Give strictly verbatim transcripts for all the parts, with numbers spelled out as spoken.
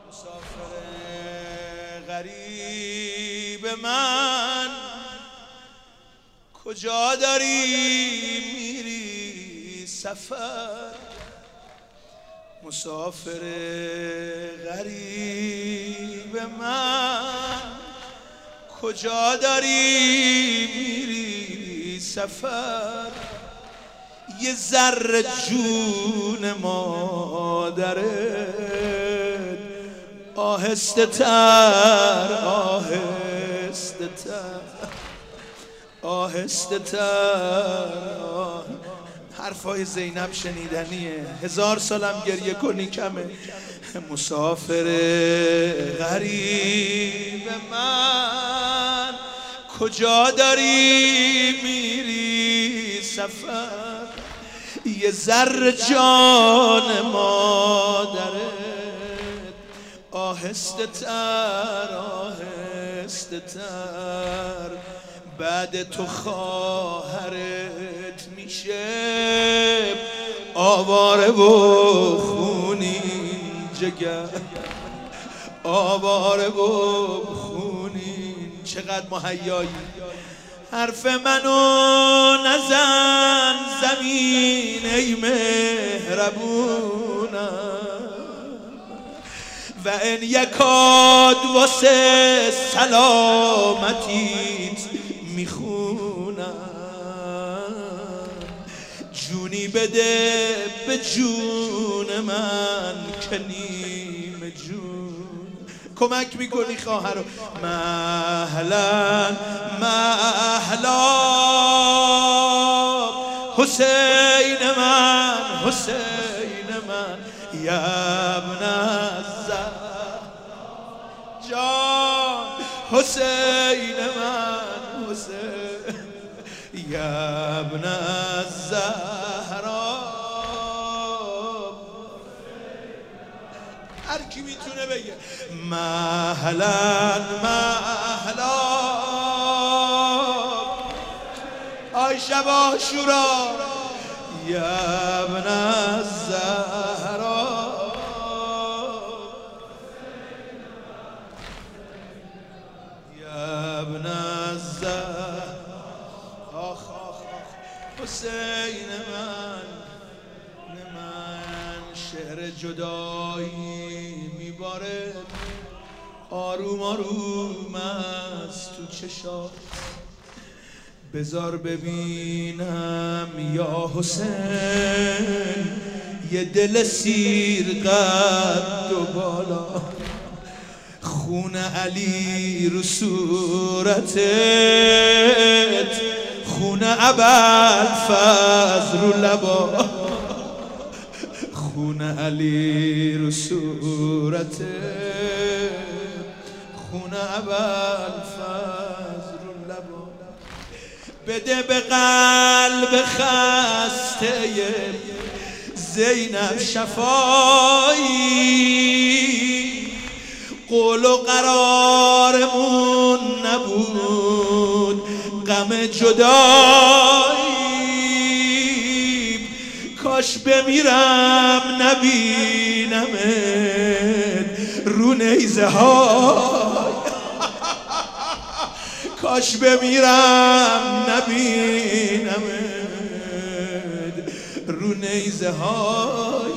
مسافر غریب من کجا داری میری سفر؟ مسافر غریب من کجا داری میری سفر؟ یه ذره جون مادرت آهسته تر آهسته تر آهسته تر. حرفای زینب شنیدنیه، هزار سالم گریه کنی کمه. مسافر غریب من کجا داری میری سفر؟ یه ذره جان مادرت آهسته تر آهسته تر. بعد تو خواهرت میشه آواره و خونین جگر، آواره و خونین. چقدر مهیایی. حرف منو نزن زمین ای مهربونم، و ان یکاد واسه سلامتیت میخونم. جونی بده به جون من که نیم جون. کمک میکنی خواهرو. مهلا مهلا حسین من حسین من یا ابن الزهرا جان حسین من حسین یا ابن الزهرا. هر کی میتونه بگه مهلا مهلا. آی شب عاشورا یا ابن الزهرا. یا ابن الزهرا. آخ آخ آخ حسین من من. شعر جدایی میباره آروم آروم از تو چشات. بذار ببینم یا حسین یه دل سیر قد و بالا. خون علی رو صورتت، خون ابوالفضل رو لبا. خون علی رو صورتت، خون ابوالفضل رو لبا. بده به قلب خسته زینب شفایی. قول و قرارمون نبود غم جدایی. کاش بمیرم نبینمت رو نیزه های. کاش بمیرم نبینمت رو نیزه های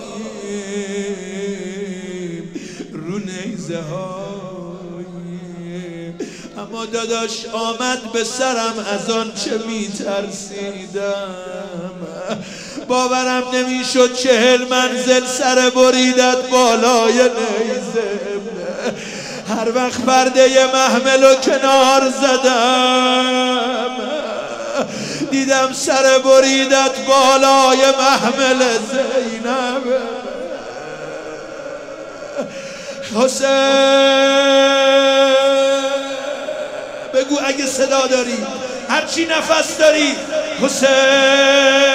رو نیزه های. اما داداش آمد به سرم از آن چه میترسیدم. باورم نمیشد چهل منزل سر بریدت بالای نیزه. هر وقت پرده محمل و کنار زدم دیدم سر بریدت بالای محمل زینب. حسین بگو اگه صدا داری هرچی نفس داری. حسین